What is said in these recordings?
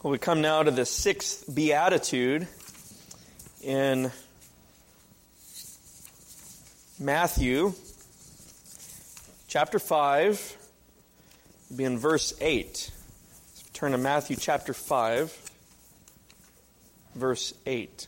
Well, we come now to the sixth beatitude in Matthew chapter 5. It'll be in verse 8. So turn to Matthew chapter 5, verse 8.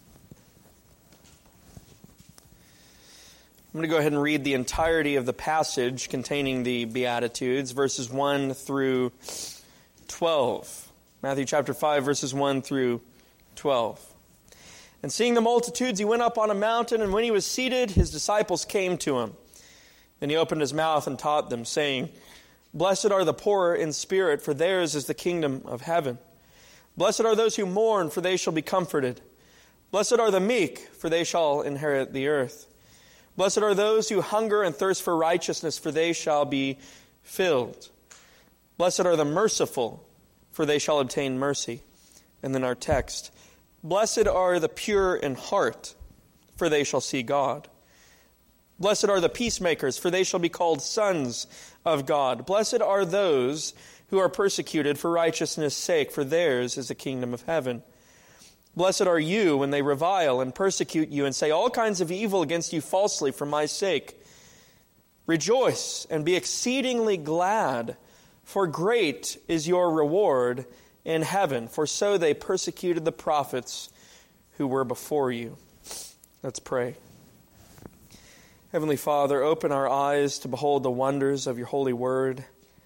I'm going to go ahead and read the entirety of the passage containing the Beatitudes, verses 1 through 12. Matthew chapter 5, verses 1 through 12. And seeing the multitudes, he went up on a mountain, and when he was seated, his disciples came to him. Then he opened his mouth and taught them, saying, Blessed are the poor in spirit, for theirs is the kingdom of heaven. Blessed are those who mourn, for they shall be comforted. Blessed are the meek, for they shall inherit the earth. Blessed are those who hunger and thirst for righteousness, for they shall be filled. Blessed are the merciful, for they shall obtain mercy. And then our text, Blessed are the pure in heart, for they shall see God. Blessed are the peacemakers, for they shall be called sons of God. Blessed are those who are persecuted for righteousness' sake, for theirs is the kingdom of heaven. Blessed are you when they revile and persecute you and say all kinds of evil against you falsely for my sake. Rejoice and be exceedingly glad, for great is your reward in heaven, for so they persecuted the prophets who were before you. Let's pray. Heavenly Father, open our eyes to behold the wonders of your holy word.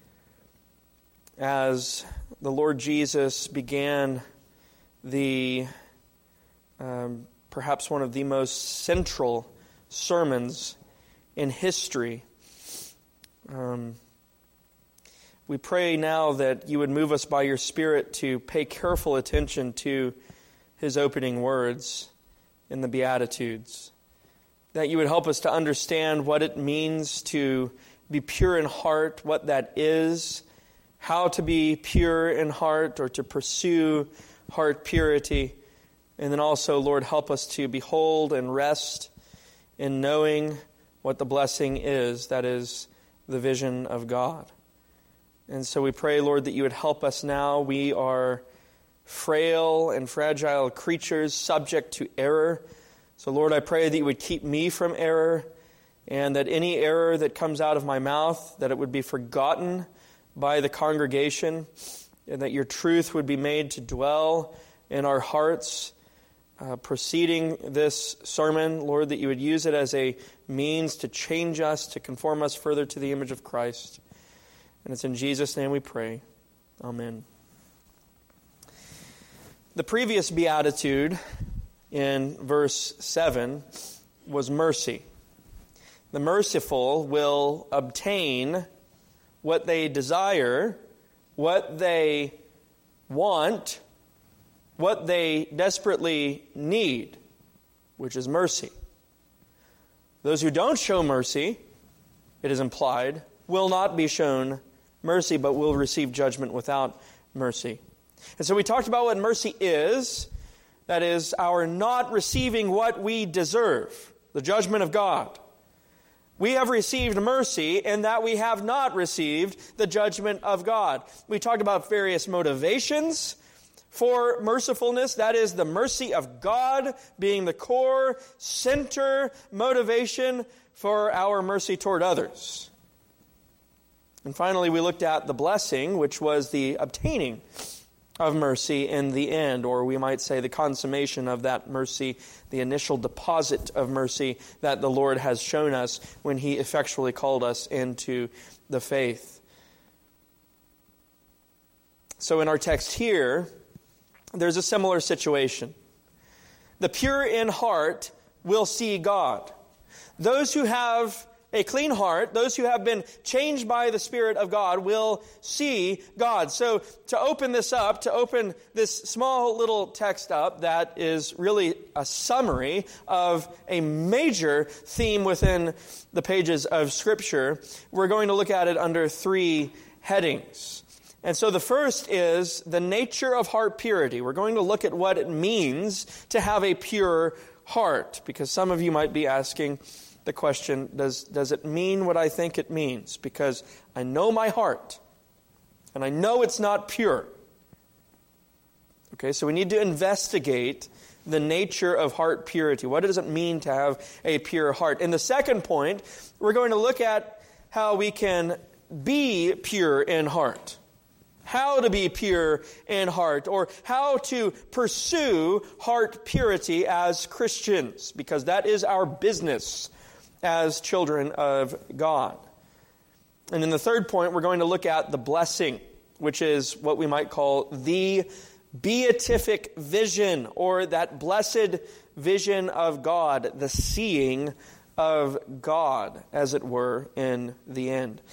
As the Lord Jesus began the perhaps one of the most central sermons in history, we pray now that you would move us by your Spirit to pay careful attention to his opening words in the Beatitudes. That you would help us to understand what it means to be pure in heart, what that is, how to be pure in heart or to pursue heart purity. And then also, Lord, help us to behold and rest in knowing what the blessing is, that is the vision of God. And so we pray, Lord, that you would help us now. We are frail and fragile creatures subject to error. So, Lord, I pray that you would keep me from error, and that any error that comes out of my mouth, that it would be forgotten by the congregation, and that your truth would be made to dwell in our hearts. Preceding this sermon, Lord, that you would use it as a means to change us, to conform us further to the image of Christ. And it's in Jesus' name we pray. Amen. The previous beatitude in verse 7 was mercy. The merciful will obtain what they desire, what they want, what they desperately need, which is mercy. Those who don't show mercy, it is implied, will not be shown mercy, but will receive judgment without mercy. And so we talked about what mercy is. That is our not receiving what we deserve, the judgment of God. We have received mercy in that we have not received the judgment of God. We talked about various motivations for mercifulness. That is the mercy of God being the core, center motivation for our mercy toward others. And finally, we looked at the blessing, which was the obtaining of mercy in the end, or we might say the consummation of that mercy, the initial deposit of mercy that the Lord has shown us when he effectually called us into the faith. So in our text here, there's a similar situation. The pure in heart will see God. Those who have a clean heart, those who have been changed by the Spirit of God, will see God. So to open this up, to open this small little text up that is really a summary of a major theme within the pages of Scripture, we're going to look at it under three headings. And so the first is the nature of heart purity. We're going to look at what it means to have a pure heart, because some of you might be asking the question, does it mean what I think it means? Because I know my heart, and I know it's not pure. Okay, so we need to investigate the nature of heart purity. What does it mean to have a pure heart? In the second point, we're going to look at how we can be pure in heart. How to be pure in heart, or how to pursue heart purity as Christians, because that is our business as children of God. And in the third point, we're going to look at the blessing, which is what we might call the beatific vision, or that blessed vision of God, the seeing of God, as it were, in the end.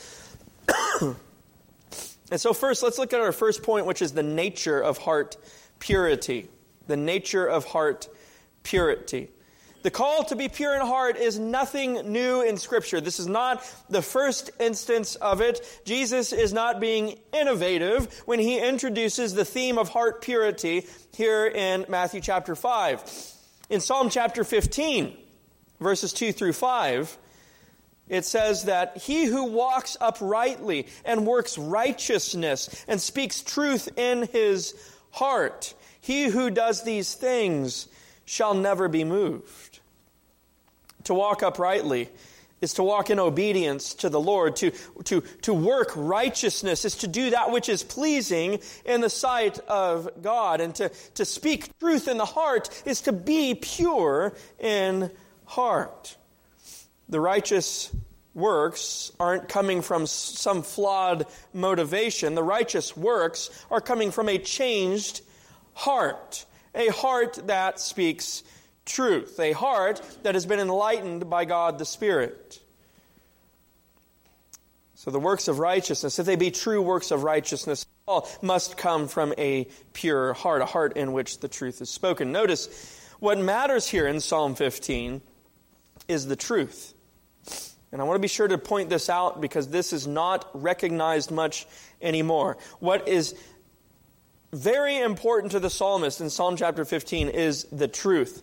And so first, let's look at our first point, which is the nature of heart purity. The nature of heart purity. The call to be pure in heart is nothing new in Scripture. This is not the first instance of it. Jesus is not being innovative when he introduces the theme of heart purity here in Matthew chapter 5. In Psalm chapter 15, verses 2 through 5, it says that he who walks uprightly and works righteousness and speaks truth in his heart, he who does these things shall never be moved. To walk uprightly is to walk in obedience to the Lord. To work righteousness is to do that which is pleasing in the sight of God. And to speak truth in the heart is to be pure in heart. The righteous works aren't coming from some flawed motivation. The righteous works are coming from a changed heart. A heart that speaks truth. A heart that has been enlightened by God the Spirit. So the works of righteousness, if they be true works of righteousness, all must come from a pure heart, a heart in which the truth is spoken. Notice, what matters here in Psalm 15 is the truth. And I want to be sure to point this out because this is not recognized much anymore. What is very important to the psalmist in Psalm chapter 15 is the truth.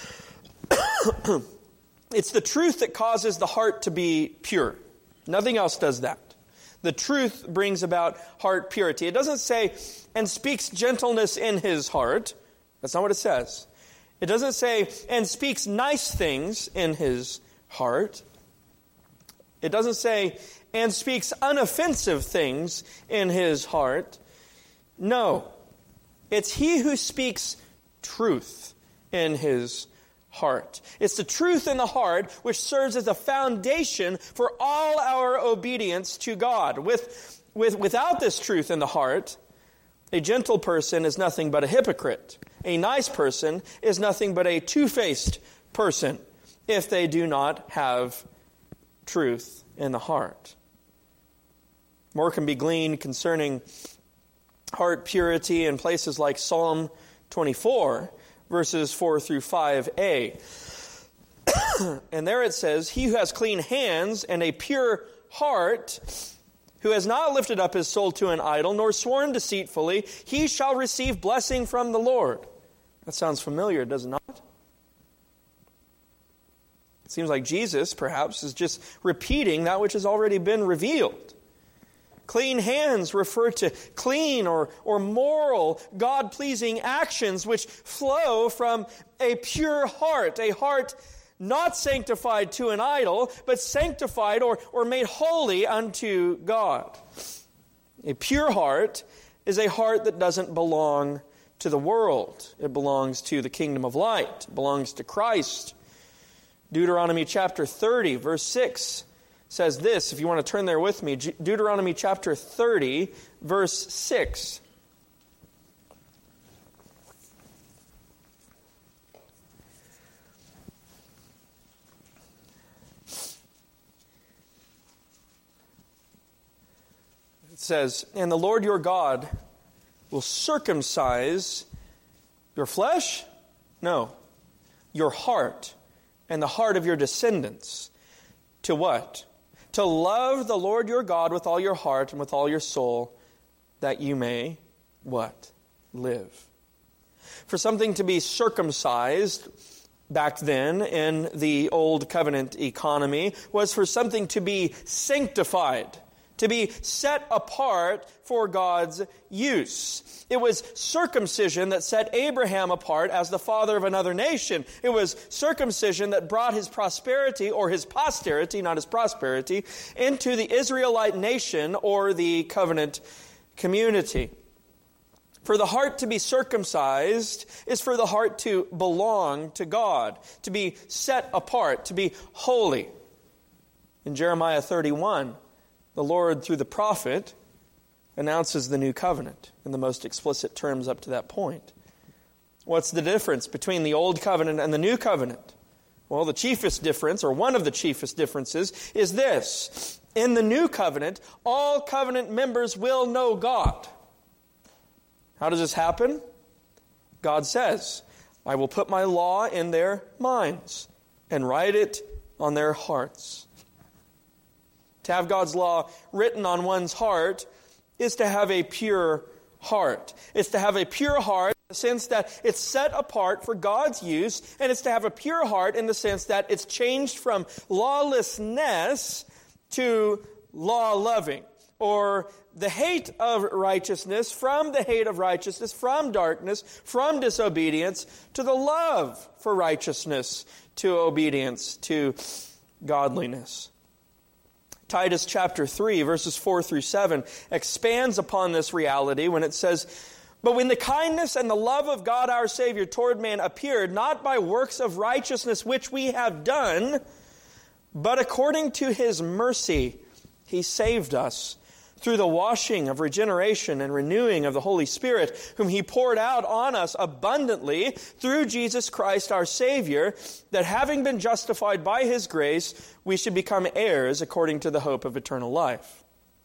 It's the truth that causes the heart to be pure. Nothing else does that. The truth brings about heart purity. It doesn't say, and speaks gentleness in his heart. That's not what it says. It doesn't say, and speaks nice things in his heart. It doesn't say, and speaks unoffensive things in his heart. No. It's he who speaks truth in his heart. It's the truth in the heart which serves as a foundation for all our obedience to God. Without this truth in the heart, a gentle person is nothing but a hypocrite. A nice person is nothing but a two-faced person if they do not have truth in the heart. More can be gleaned concerning heart purity in places like Psalm 24, verses 4 through 5a. And there it says, he who has clean hands and a pure heart, who has not lifted up his soul to an idol, nor sworn deceitfully, he shall receive blessing from the Lord. That sounds familiar, does it not? It seems like Jesus, perhaps, is just repeating that which has already been revealed. Clean hands refer to clean or moral, God-pleasing actions which flow from a pure heart, a heart not sanctified to an idol, but sanctified or made holy unto God. A pure heart is a heart that doesn't belong to the world. It belongs to the kingdom of light. It belongs to Christ. Deuteronomy chapter 30, verse 6 says this, if you want to turn there with me, Deuteronomy chapter 30, verse 6. It says, and the Lord your God will circumcise your flesh? No, your heart and the heart of your descendants. To what? To love the Lord your God with all your heart and with all your soul, that you may, what? Live. For something to be circumcised back then in the old covenant economy was for something to be sanctified, to be set apart for God's use. It was circumcision that set Abraham apart as the father of another nation. It was circumcision that brought his prosperity, or his posterity, not his prosperity, into the Israelite nation or the covenant community. For the heart to be circumcised is for the heart to belong to God, to be set apart, to be holy. In Jeremiah 31, the Lord, through the prophet, announces the new covenant in the most explicit terms up to that point. What's the difference between the old covenant and the new covenant? Well, the chiefest difference, or one of the chiefest differences, is this. In the new covenant, all covenant members will know God. How does this happen? God says, I will put my law in their minds and write it on their hearts. To have God's law written on one's heart is to have a pure heart. It's to have a pure heart in the sense that it's set apart for God's use, and it's to have a pure heart in the sense that it's changed from lawlessness to law-loving, or the hate of righteousness from the hate of righteousness, from darkness, from disobedience, to the love for righteousness, to obedience, to godliness. Titus chapter 3, verses 4 through 7, expands upon this reality when it says, But when the kindness and the love of God our Savior toward man appeared, not by works of righteousness which we have done, but according to His mercy, He saved us through the washing of regeneration and renewing of the Holy Spirit, whom He poured out on us abundantly through Jesus Christ our Savior, that having been justified by His grace, we should become heirs according to the hope of eternal life.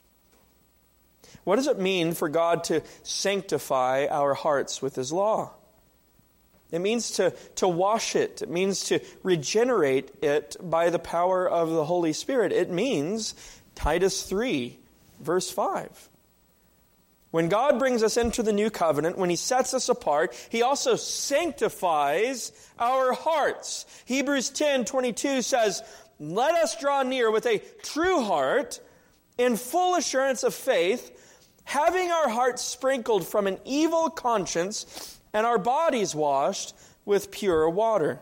What does it mean for God to sanctify our hearts with His law? It means to wash it. It means to regenerate it by the power of the Holy Spirit. It means, Titus 3, verse 5. When God brings us into the new covenant, when He sets us apart, He also sanctifies our hearts. Hebrews 10:22 says, Let us draw near with a true heart, in full assurance of faith, having our hearts sprinkled from an evil conscience and our bodies washed with pure water.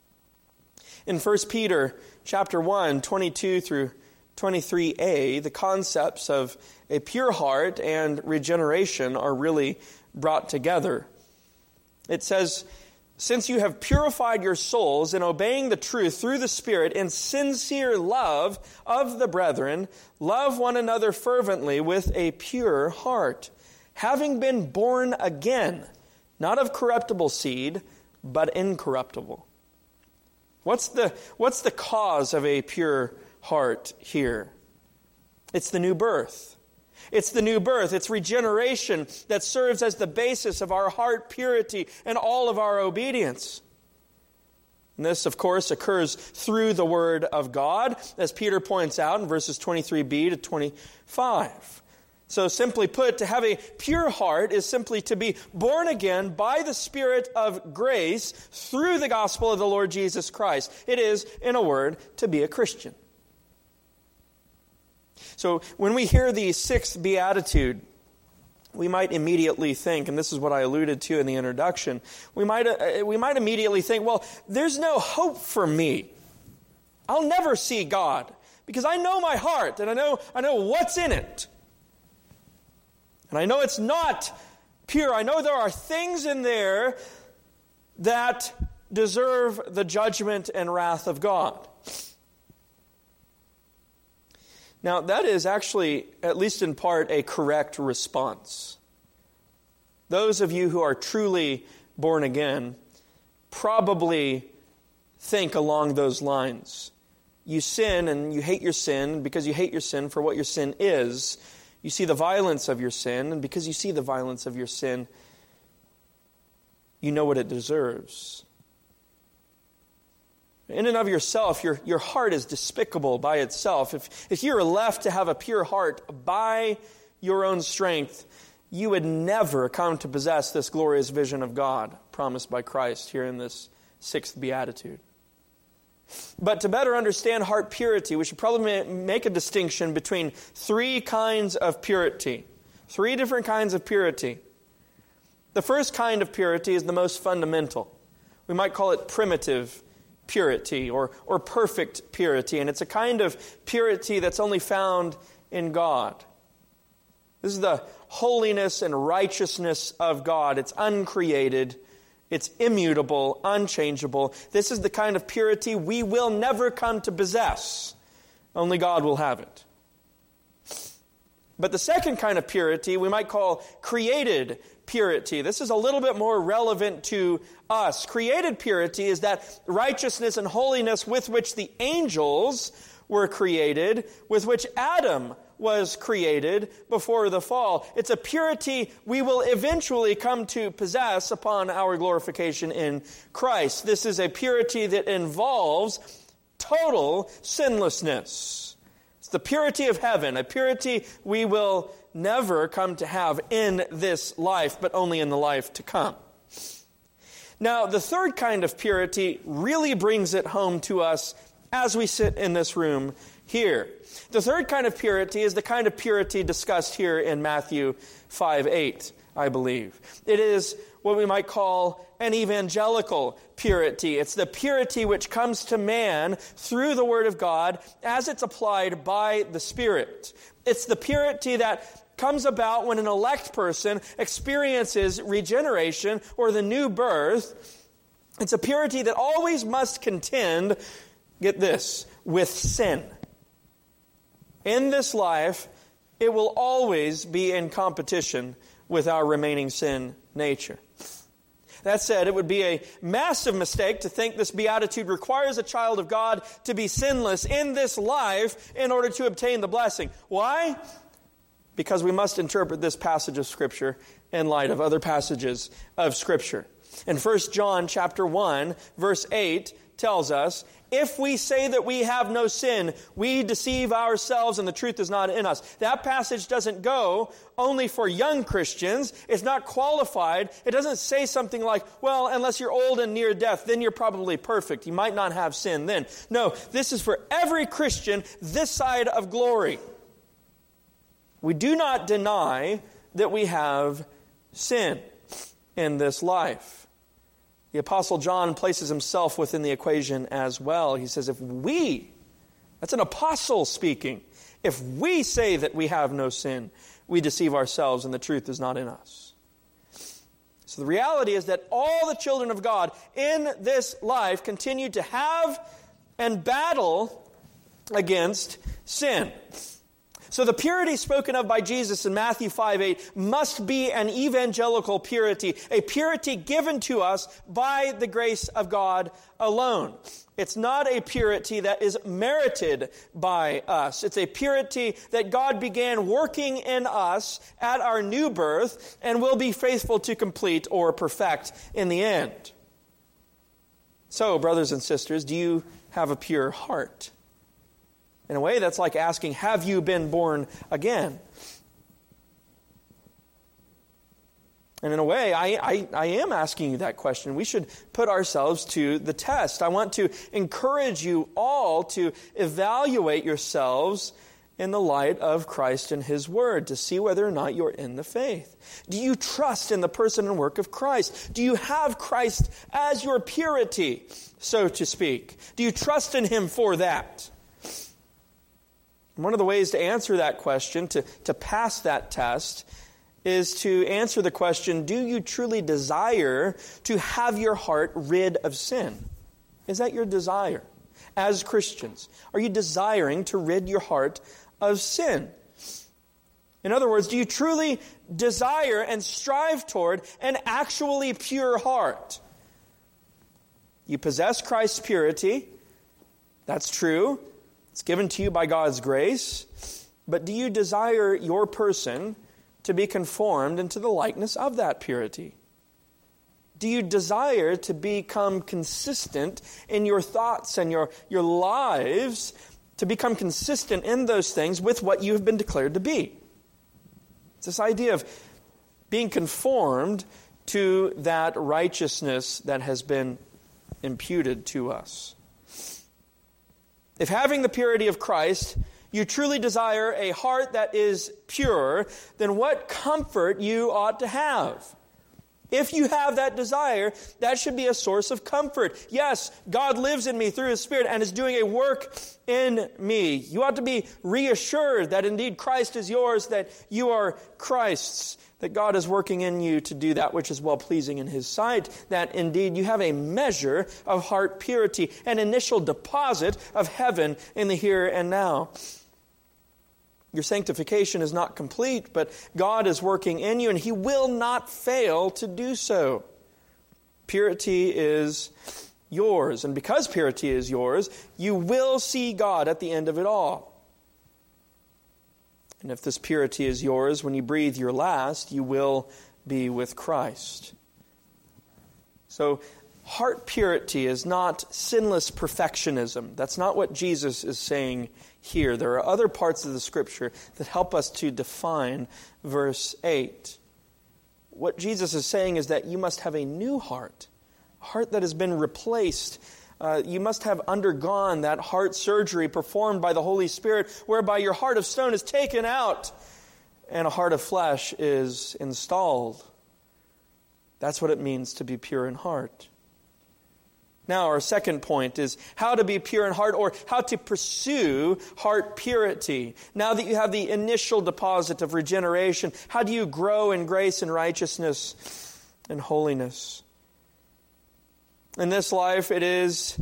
In 1 Peter chapter 1, 22 through 23a, the concepts of a pure heart and regeneration are really brought together. It says, Since you have purified your souls in obeying the truth through the Spirit in sincere love of the brethren, love one another fervently with a pure heart, having been born again, not of corruptible seed, but incorruptible. What's the cause of a pure heart here? It's the new birth. It's the new birth. It's regeneration that serves as the basis of our heart purity and all of our obedience. And this, of course, occurs through the Word of God, as Peter points out in verses 23b to 25. So simply put, to have a pure heart is simply to be born again by the Spirit of grace through the gospel of the Lord Jesus Christ. It is, in a word, to be a Christian. So when we hear the sixth beatitude, we might immediately think, and this is what I alluded to in the introduction, we might immediately think, well, there's no hope for me. I'll never see God because I know my heart and I know what's in it. And I know it's not pure. I know there are things in there that deserve the judgment and wrath of God. Now, that is actually, at least in part, a correct response. Those of you who are truly born again probably think along those lines. You sin and you hate your sin because you hate your sin for what your sin is. You see the violence of your sin, and because you see the violence of your sin, you know what it deserves. In and of yourself, your heart is despicable by itself. If you were left to have a pure heart by your own strength, you would never come to possess this glorious vision of God promised by Christ here in this sixth beatitude. But to better understand heart purity, we should probably make a distinction between three kinds of purity. Three different kinds of purity. The first kind of purity is the most fundamental. We might call it primitive purity or perfect purity. And it's a kind of purity that's only found in God. This is the holiness and righteousness of God. It's uncreated. It's immutable, unchangeable. This is the kind of purity we will never come to possess. Only God will have it. But the second kind of purity we might call created purity. This is a little bit more relevant to us. Created purity is that righteousness and holiness with which the angels were created, with which Adam was created before the fall. It's a purity we will eventually come to possess upon our glorification in Christ. This is a purity that involves total sinlessness. It's the purity of heaven, a purity we will never come to have in this life, but only in the life to come. Now, the third kind of purity really brings it home to us as we sit in this room here. The third kind of purity is the kind of purity discussed here in Matthew 5:8, I believe. It is what we might call an evangelical purity. It's the purity which comes to man through the Word of God as it's applied by the Spirit. It's the purity that comes about when an elect person experiences regeneration or the new birth. It's a purity that always must contend, get this, with sin. In this life, it will always be in competition with our remaining sin nature. That said, it would be a massive mistake to think this beatitude requires a child of God to be sinless in this life in order to obtain the blessing. Why? Because we must interpret this passage of Scripture in light of other passages of Scripture. In 1 John chapter 1, verse 8 tells us, if we say that we have no sin, we deceive ourselves and the truth is not in us. That passage doesn't go only for young Christians. It's not qualified. It doesn't say something like, well, unless you're old and near death, then you're probably perfect. You might not have sin then. No, this is for every Christian this side of glory. We do not deny that we have sin in this life. The Apostle John places himself within the equation as well. He says, if we, that's an apostle speaking, if we say that we have no sin, we deceive ourselves and the truth is not in us. So the reality is that all the children of God in this life continue to have and battle against sin. So the purity spoken of by Jesus in Matthew 5:8 must be an evangelical purity, a purity given to us by the grace of God alone. It's not a purity that is merited by us. It's a purity that God began working in us at our new birth and will be faithful to complete or perfect in the end. So, brothers and sisters, do you have a pure heart? In a way, that's like asking, have you been born again? And in a way, I am asking you that question. We should put ourselves to the test. I want to encourage you all to evaluate yourselves in the light of Christ and His Word to see whether or not you're in the faith. Do you trust in the person and work of Christ? Do you have Christ as your purity, so to speak? Do you trust in Him for that? One of the ways to answer that question, to pass that test, is to answer the question, do you truly desire to have your heart rid of sin? Is that your desire as Christians? Are you desiring to rid your heart of sin? In other words, do you truly desire and strive toward an actually pure heart? You possess Christ's purity. That's true. It's given to you by God's grace. But do you desire your person to be conformed into the likeness of that purity? Do you desire to become consistent in your thoughts and your lives, to become consistent in those things with what you have been declared to be? It's this idea of being conformed to that righteousness that has been imputed to us. If having the purity of Christ, you truly desire a heart that is pure, then what comfort you ought to have. If you have that desire, that should be a source of comfort. Yes, God lives in me through His Spirit and is doing a work in me. You ought to be reassured that indeed Christ is yours, that you are Christ's, that God is working in you to do that which is well-pleasing in His sight, that indeed you have a measure of heart purity, an initial deposit of heaven in the here and now. Your sanctification is not complete, but God is working in you, and He will not fail to do so. Purity is yours, and because purity is yours, you will see God at the end of it all. And if this purity is yours, when you breathe your last, you will be with Christ. So, heart purity is not sinless perfectionism. That's not what Jesus is saying here. There are other parts of the Scripture that help us to define verse 8. What Jesus is saying is that you must have a new heart, a heart that has been replaced. You must have undergone that heart surgery performed by the Holy Spirit, whereby your heart of stone is taken out and a heart of flesh is installed. That's what it means to be pure in heart. Now, our second point is how to be pure in heart, or how to pursue heart purity. Now that you have the initial deposit of regeneration, how do you grow in grace and righteousness and holiness? In this life, it is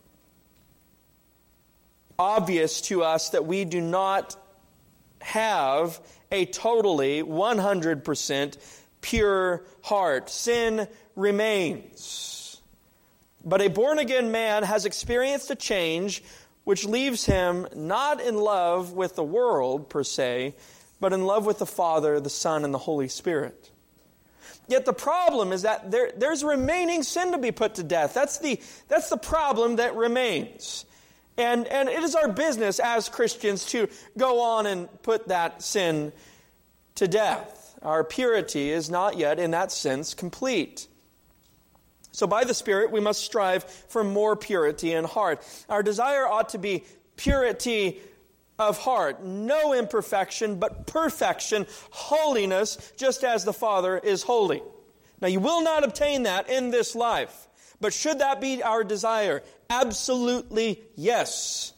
obvious to us that we do not have a totally 100% pure heart. Sin remains. But a born-again man has experienced a change which leaves him not in love with the world per se, but in love with the Father, the Son, and the Holy Spirit. Yet the problem is that there's remaining sin to be put to death. That's the problem that remains. And it is our business as Christians to go on and put that sin to death. Our purity is not yet, in that sense, complete. So by the Spirit, we must strive for more purity in heart. Our desire ought to be purity of heart, no imperfection, but perfection, holiness, just as the Father is holy. Now, you will not obtain that in this life, but should that be our desire? Absolutely yes.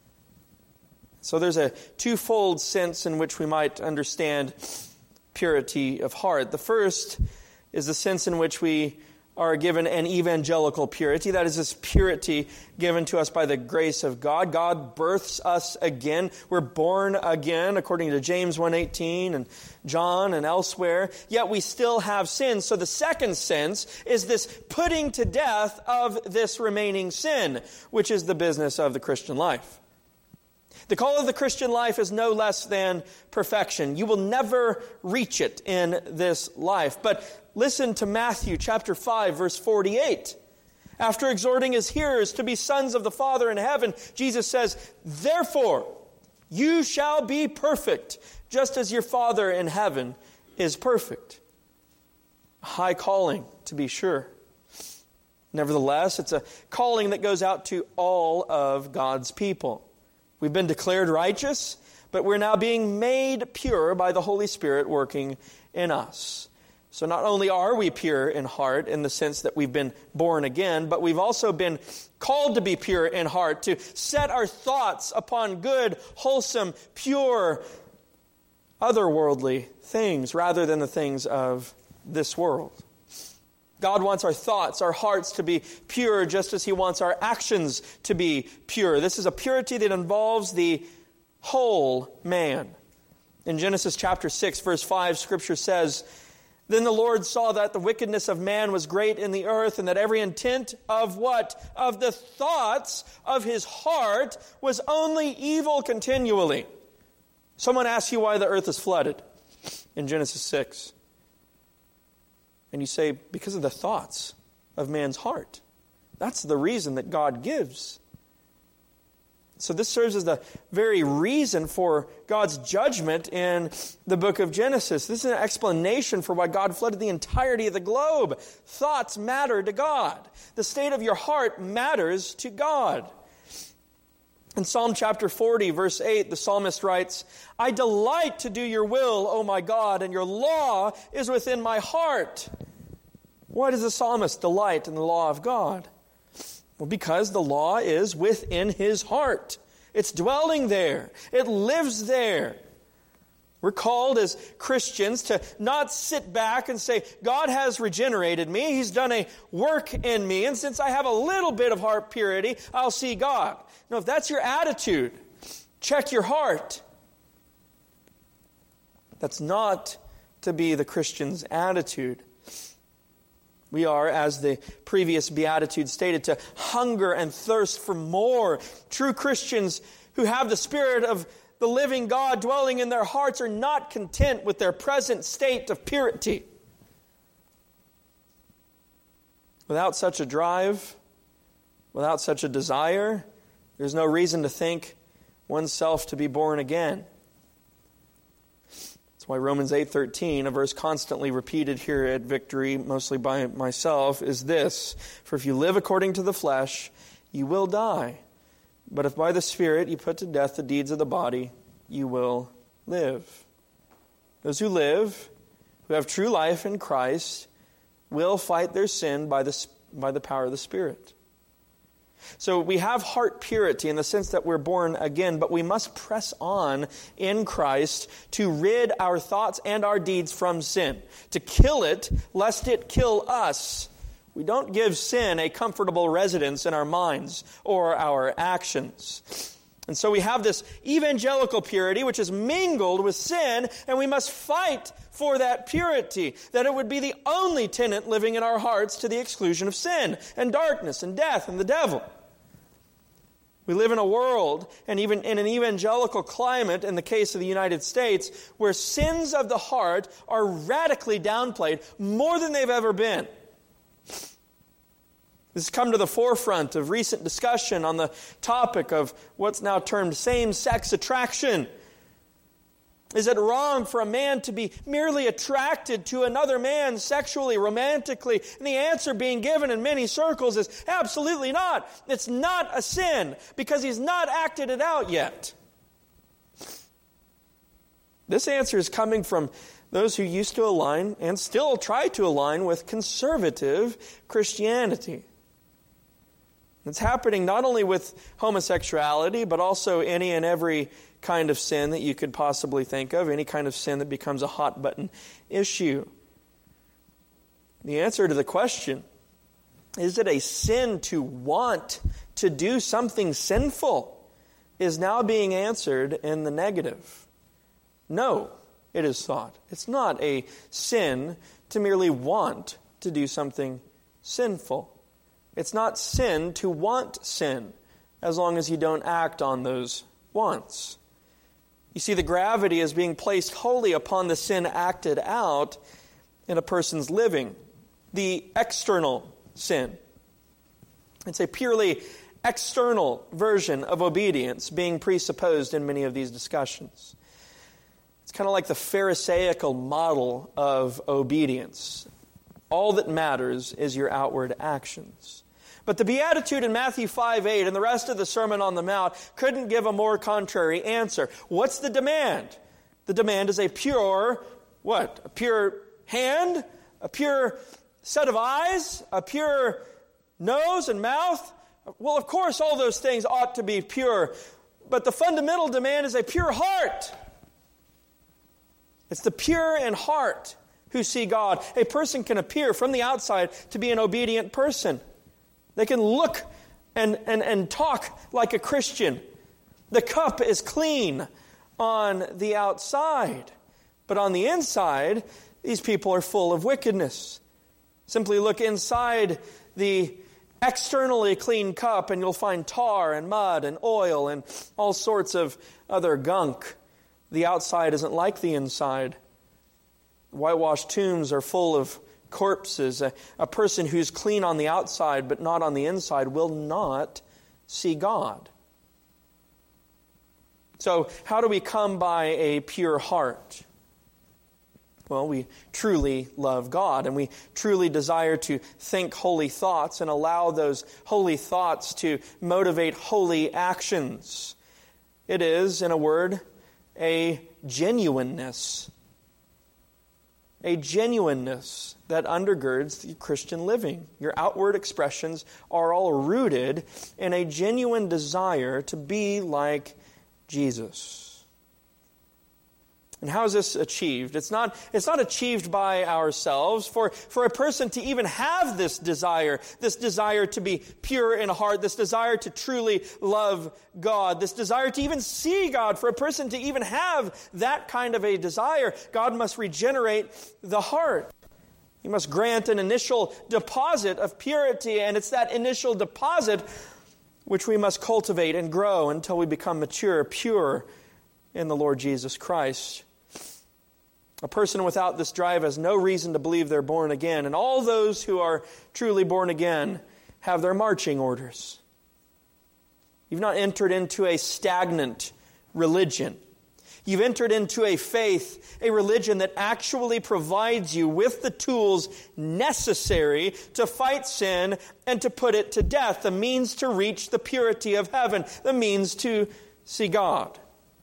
So there's a twofold sense in which we might understand purity of heart. The first is the sense in which we are given an evangelical purity. That is this purity given to us by the grace of God. God births us again. We're born again, according to James 1:18 and John and elsewhere. Yet we still have sin. So the second sense is this putting to death of this remaining sin, which is the business of the Christian life. The call of the Christian life is no less than perfection. You will never reach it in this life. But listen to Matthew chapter 5, verse 48. After exhorting his hearers to be sons of the Father in heaven, Jesus says, "Therefore, you shall be perfect, just as your Father in heaven is perfect." A high calling, to be sure. Nevertheless, it's a calling that goes out to all of God's people. We've been declared righteous, but we're now being made pure by the Holy Spirit working in us. So not only are we pure in heart in the sense that we've been born again, but we've also been called to be pure in heart, to set our thoughts upon good, wholesome, pure, otherworldly things rather than the things of this world. God wants our thoughts, our hearts to be pure just as He wants our actions to be pure. This is a purity that involves the whole man. In Genesis chapter 6, verse 5, Scripture says, "Then the Lord saw that the wickedness of man was great in the earth, and that every intent of" what? "Of the thoughts of his heart was only evil continually." Someone asks you why the earth is flooded in Genesis 6. And you say, because of the thoughts of man's heart. That's the reason that God gives. So this serves as the very reason for God's judgment in the book of Genesis. This is an explanation for why God flooded the entirety of the globe. Thoughts matter to God. The state of your heart matters to God. In Psalm chapter 40, verse 8, the psalmist writes, I delight to do your will, O my God, and your law is within my heart. Why does the psalmist delight in the law of God? Well, because the law is within his heart. It's dwelling there. It lives there. We're called as Christians to not sit back and say, God has regenerated me. He's done a work in me. And since I have a little bit of heart purity, I'll see God. No, if that's your attitude, check your heart. That's not to be the Christian's attitude. We are, as the previous beatitude stated, to hunger and thirst for more. True Christians who have the Spirit of the living God dwelling in their hearts are not content with their present state of purity. Without such a drive, without such a desire, there's no reason to think oneself to be born again. That's why Romans 8:13, a verse constantly repeated here at Victory, mostly by myself, is this: For if you live according to the flesh, you will die. But if by the Spirit you put to death the deeds of the body, you will live. Those who live, who have true life in Christ, will fight their sin by the power of the Spirit. So we have heart purity in the sense that we're born again, but we must press on in Christ to rid our thoughts and our deeds from sin, to kill it lest it kill us. We don't give sin a comfortable residence in our minds or our actions. And so we have this evangelical purity which is mingled with sin, and we must fight for that purity, that it would be the only tenant living in our hearts to the exclusion of sin and darkness and death and the devil. We live in a world, and even in an evangelical climate, in the case of the United States, where sins of the heart are radically downplayed more than they've ever been. This has come to the forefront of recent discussion on the topic of what's now termed same-sex attraction. Is it wrong for a man to be merely attracted to another man sexually, romantically? And the answer being given in many circles is absolutely not. It's not a sin because he's not acted it out yet. This answer is coming from those who used to align and still try to align with conservative Christianity. It's happening not only with homosexuality, but also any and every kind of sin that you could possibly think of, any kind of sin that becomes a hot-button issue. The answer to the question, is it a sin to want to do something sinful, is now being answered in the negative. No, it is thought. It's not a sin to merely want to do something sinful. It's not sin to want sin, as long as you don't act on those wants. You see, the gravity is being placed wholly upon the sin acted out in a person's living, the external sin. It's a purely external version of obedience being presupposed in many of these discussions. It's kind of like the Pharisaical model of obedience. All that matters is your outward actions. But the Beatitude in Matthew 5:8 and the rest of the Sermon on the Mount couldn't give a more contrary answer. What's the demand? The demand is a pure, what? A pure hand? A pure set of eyes? A pure nose and mouth? Well, of course, all those things ought to be pure. But the fundamental demand is a pure heart. It's the pure in heart who see God. A person can appear from the outside to be an obedient person. They can look and talk like a Christian. The cup is clean on the outside. But on the inside, these people are full of wickedness. Simply look inside the externally clean cup and you'll find tar and mud and oil and all sorts of other gunk. The outside isn't like the inside. Whitewashed tombs are full of corpses. A person who's clean on the outside but not on the inside will not see God. So how do we come by a pure heart? Well, we truly love God, and we truly desire to think holy thoughts and allow those holy thoughts to motivate holy actions. It is, in a word, a genuineness. A genuineness that undergirds the Christian living. Your outward expressions are all rooted in a genuine desire to be like Jesus. And how is this achieved? It's not achieved by ourselves. For a person to even have this desire to be pure in heart, this desire to truly love God, this desire to even see God, for a person to even have that kind of a desire, God must regenerate the heart. He must grant an initial deposit of purity, and it's that initial deposit which we must cultivate and grow until we become mature, pure in the Lord Jesus Christ. A person without this drive has no reason to believe they're born again. And all those who are truly born again have their marching orders. You've not entered into a stagnant religion. You've entered into a faith, a religion that actually provides you with the tools necessary to fight sin and to put it to death, the means to reach the purity of heaven, the means to see God.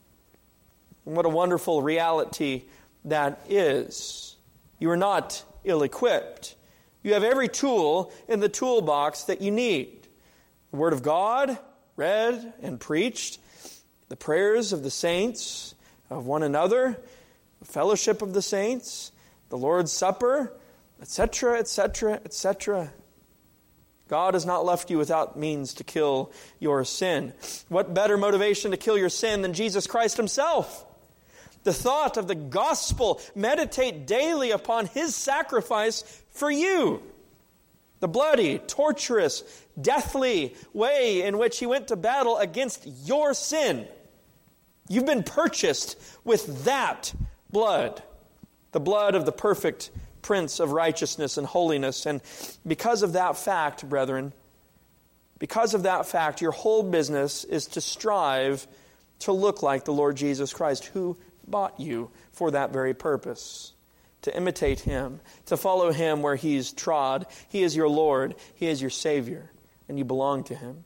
And what a wonderful reality that is. You are not ill-equipped. You have every tool in the toolbox that you need. The Word of God, read and preached, the prayers of the saints, of one another, the fellowship of the saints, the Lord's Supper, etc., etc., etc. God has not left you without means to kill your sin. What better motivation to kill your sin than Jesus Christ Himself? The thought of the gospel, meditate daily upon His sacrifice for you. The bloody, torturous, deathly way in which He went to battle against your sin. You've been purchased with that blood. The blood of the perfect Prince of righteousness and holiness. And because of that fact, brethren, because of that fact, your whole business is to strive to look like the Lord Jesus Christ, who bought you for that very purpose. To imitate Him, to follow Him where He's trod. He is your Lord, He is your Savior, and you belong to Him.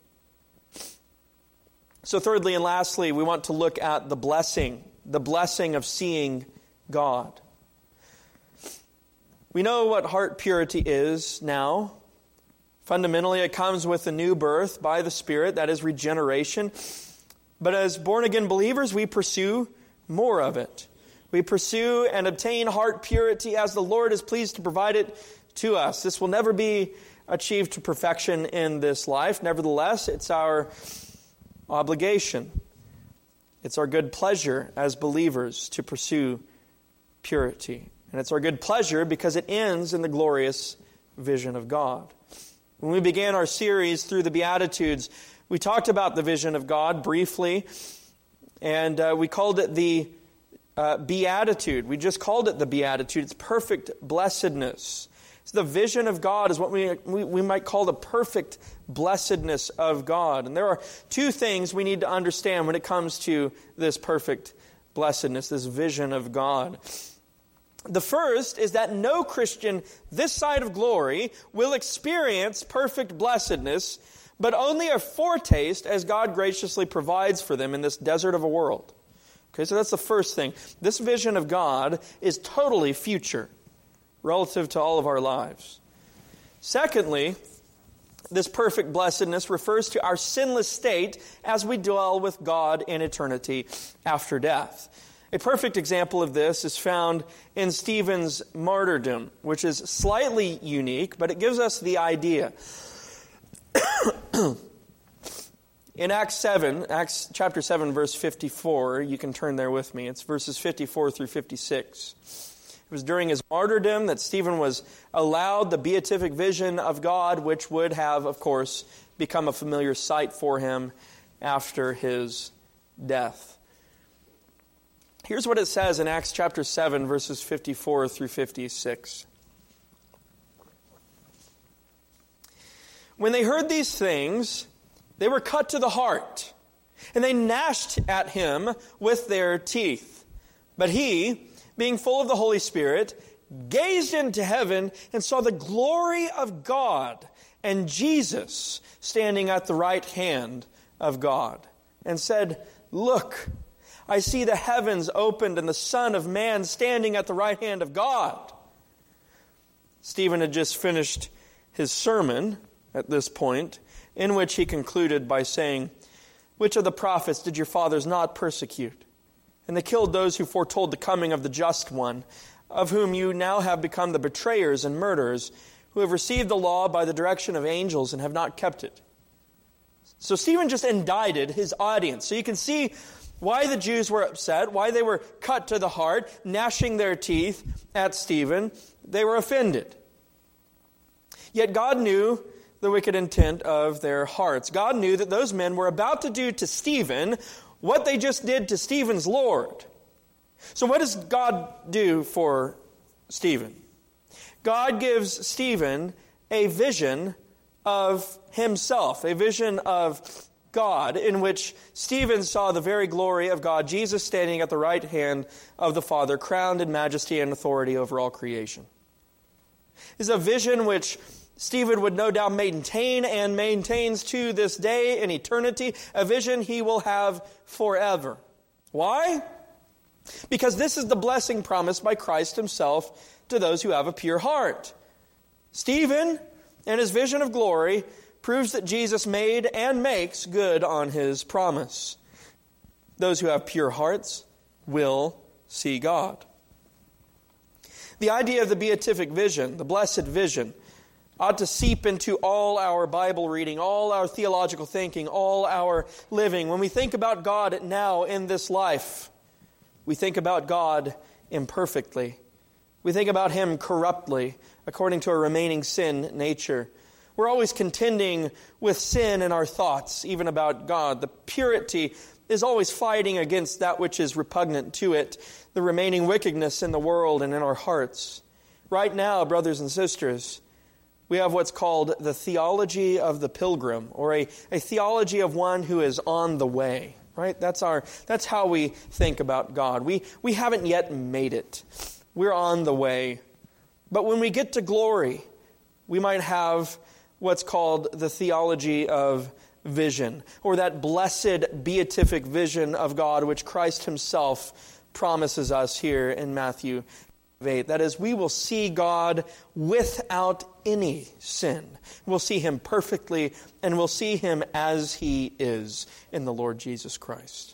So thirdly and lastly, we want to look at the blessing of seeing God. We know what heart purity is now. Fundamentally, it comes with a new birth by the Spirit, that is regeneration. But as born-again believers, we pursue more of it. We pursue and obtain heart purity as the Lord is pleased to provide it to us. This will never be achieved to perfection in this life. Nevertheless, it's our obligation. It's our good pleasure as believers to pursue purity. And it's our good pleasure because it ends in the glorious vision of God. When we began our series through the Beatitudes, we talked about the vision of God briefly. And we called it the Beatitude. We just called it the Beatitude. It's perfect blessedness. So the vision of God is what we might call the perfect blessedness of God. And there are two things we need to understand when it comes to this perfect blessedness, this vision of God. The first is that no Christian this side of glory will experience perfect blessedness, but only a foretaste as God graciously provides for them in this desert of a world. Okay, so that's the first thing. This vision of God is totally future relative to all of our lives. Secondly, this perfect blessedness refers to our sinless state as we dwell with God in eternity after death. A perfect example of this is found in Stephen's martyrdom, which is slightly unique, but it gives us the idea. In Acts chapter 7, verse 54, you can turn there with me. It's verses 54 through 56. It was during his martyrdom that Stephen was allowed the beatific vision of God, which would have, of course, become a familiar sight for him after his death. Here's what it says in Acts chapter 7, verses 54 through 56. When they heard these things, they were cut to the heart, and they gnashed at him with their teeth. But he, being full of the Holy Spirit, gazed into heaven and saw the glory of God and Jesus standing at the right hand of God, and said, "Look, I see the heavens opened and the Son of Man standing at the right hand of God." Stephen had just finished his sermon at this point, in which he concluded by saying, "Which of the prophets did your fathers not persecute? And they killed those who foretold the coming of the Just One, of whom you now have become the betrayers and murderers, who have received the law by the direction of angels and have not kept it." So Stephen just indicted his audience. So you can see why the Jews were upset, why they were cut to the heart, gnashing their teeth at Stephen. They were offended. Yet God knew the wicked intent of their hearts. God knew that those men were about to do to Stephen what they just did to Stephen's Lord. So what does God do for Stephen? God gives Stephen a vision of himself, a vision of God, in which Stephen saw the very glory of God, Jesus standing at the right hand of the Father, crowned in majesty and authority over all creation. It's a vision which Stephen would no doubt maintain and maintains to this day in eternity, a vision he will have forever. Why? Because this is the blessing promised by Christ himself to those who have a pure heart. Stephen and his vision of glory proves that Jesus made and makes good on his promise. Those who have pure hearts will see God. The idea of the beatific vision, the blessed vision, ought to seep into all our Bible reading, all our theological thinking, all our living. When we think about God now in this life, we think about God imperfectly. We think about Him corruptly, according to a remaining sin nature. We're always contending with sin in our thoughts, even about God. The purity is always fighting against that which is repugnant to it, the remaining wickedness in the world and in our hearts. Right now, brothers and sisters, we have what's called the theology of the pilgrim, or a theology of one who is on the way. Right? That's how we think about God. We haven't yet made it. We're on the way. But when we get to glory, we might have what's called the theology of vision, or that blessed beatific vision of God which Christ himself promises us here in Matthew 8. That is, we will see God without any sin. We'll see Him perfectly, and we'll see Him as He is in the Lord Jesus Christ.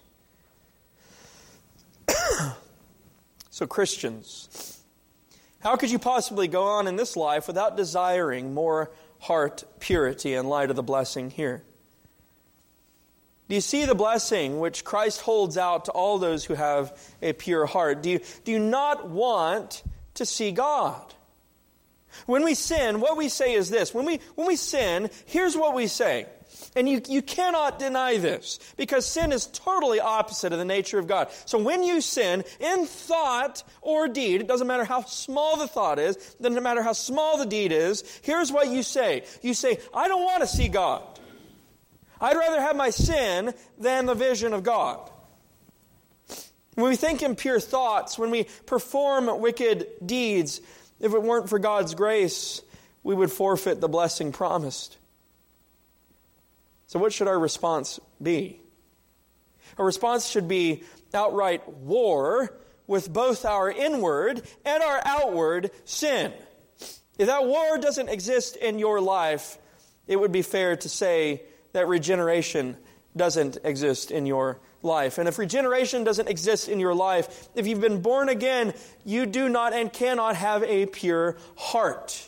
So Christians, how could you possibly go on in this life without desiring more heart purity in light of the blessing here? Do you see the blessing which Christ holds out to all those who have a pure heart? Do you not want to see God? When we sin, what we say is this. When we sin, here's what we say. And you cannot deny this, because sin is totally opposite of the nature of God. So when you sin, in thought or deed, it doesn't matter how small the thought is, it doesn't matter how small the deed is, here's what you say. You say, I don't want to see God. I'd rather have my sin than the vision of God. When we think impure thoughts, when we perform wicked deeds, if it weren't for God's grace, we would forfeit the blessing promised. So what should our response be? Our response should be outright war with both our inward and our outward sin. If that war doesn't exist in your life, it would be fair to say that regeneration doesn't exist in your life. And if regeneration doesn't exist in your life, if you've been born again, you do not and cannot have a pure heart.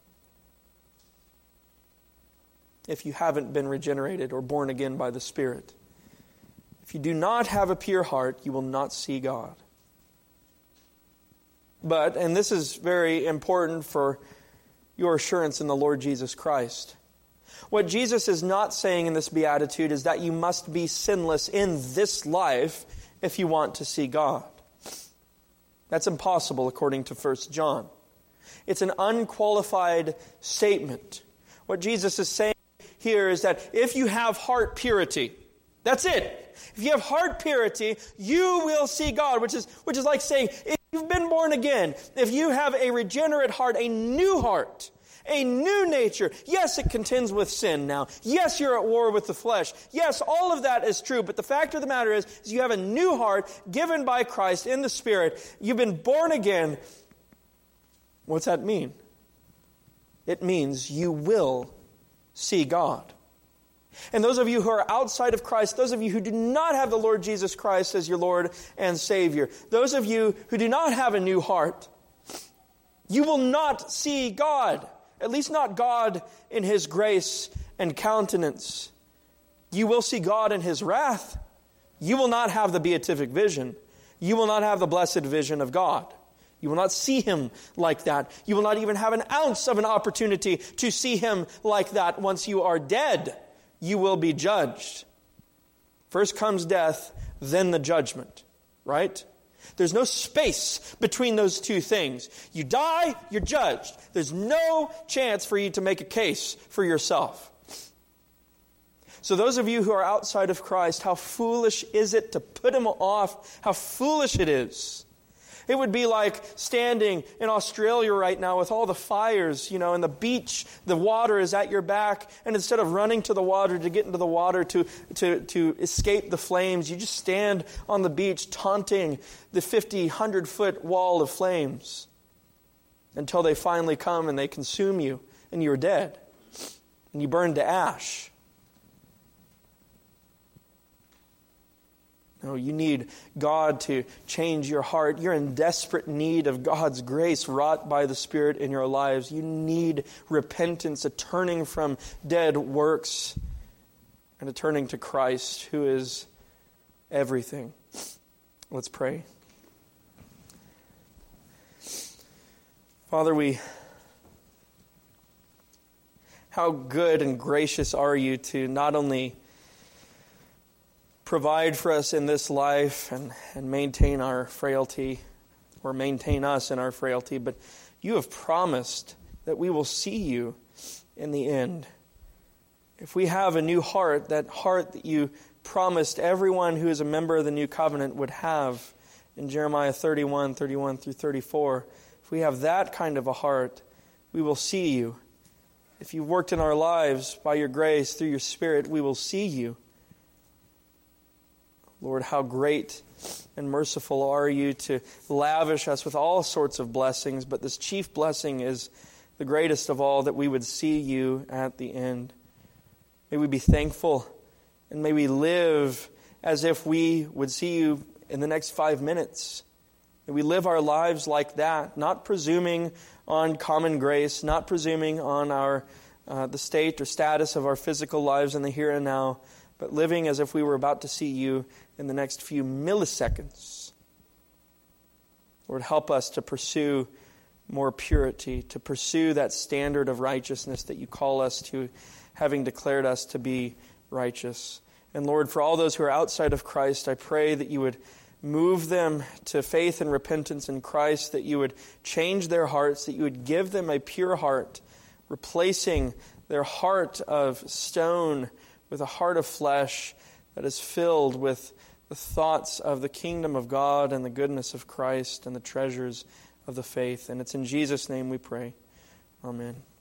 If you haven't been regenerated or born again by the Spirit. If you do not have a pure heart, you will not see God. But, and this is very important for your assurance in the Lord Jesus Christ, what Jesus is not saying in this beatitude is that you must be sinless in this life if you want to see God. That's impossible according to 1 John. It's an unqualified statement. What Jesus is saying here is that if you have heart purity, that's it. If you have heart purity, you will see God, which is like saying, if you've been born again, if you have a regenerate heart, a new heart, a new nature. Yes, it contends with sin now. Yes, you're at war with the flesh. Yes, all of that is true. But the fact of the matter is you have a new heart given by Christ in the Spirit. You've been born again. What's that mean? It means you will see God. And those of you who are outside of Christ, those of you who do not have the Lord Jesus Christ as your Lord and Savior, those of you who do not have a new heart, you will not see God. At least not God in His grace and countenance. You will see God in His wrath. You will not have the beatific vision. You will not have the blessed vision of God. You will not see Him like that. You will not even have an ounce of an opportunity to see Him like that. Once you are dead, you will be judged. First comes death, then the judgment. Right? There's no space between those two things. You die, you're judged. There's no chance for you to make a case for yourself. So those of you who are outside of Christ, how foolish is it to put Him off? How foolish it is. It would be like standing in Australia right now with all the fires, and the beach, the water is at your back, and instead of running to the water to get into the water to escape the flames, you just stand on the beach taunting the 50, 100-foot wall of flames until they finally come and they consume you and you're dead and you burn to ash. No, you need God to change your heart. You're in desperate need of God's grace wrought by the Spirit in your lives. You need repentance, a turning from dead works, and a turning to Christ, who is everything. Let's pray. Father, how good and gracious are you to not only provide for us in this life and maintain our frailty, or maintain us in our frailty, but you have promised that we will see you in the end. If we have a new heart, that heart that you promised everyone who is a member of the new covenant would have in Jeremiah 31 through 34, if we have that kind of a heart, we will see you. If you've worked in our lives by your grace, through your Spirit, we will see you. Lord, how great and merciful are you to lavish us with all sorts of blessings, but this chief blessing is the greatest of all, that we would see you at the end. May we be thankful, and may we live as if we would see you in the next 5 minutes. May we live our lives like that, not presuming on common grace, not presuming on the state or status of our physical lives in the here and now, but living as if we were about to see you in the next few milliseconds. Lord, help us to pursue more purity, to pursue that standard of righteousness that you call us to, having declared us to be righteous. And Lord, for all those who are outside of Christ, I pray that you would move them to faith and repentance in Christ, that you would change their hearts, that you would give them a pure heart, replacing their heart of stone with a heart of flesh that is filled with the thoughts of the kingdom of God and the goodness of Christ and the treasures of the faith. And it's in Jesus' name we pray. Amen.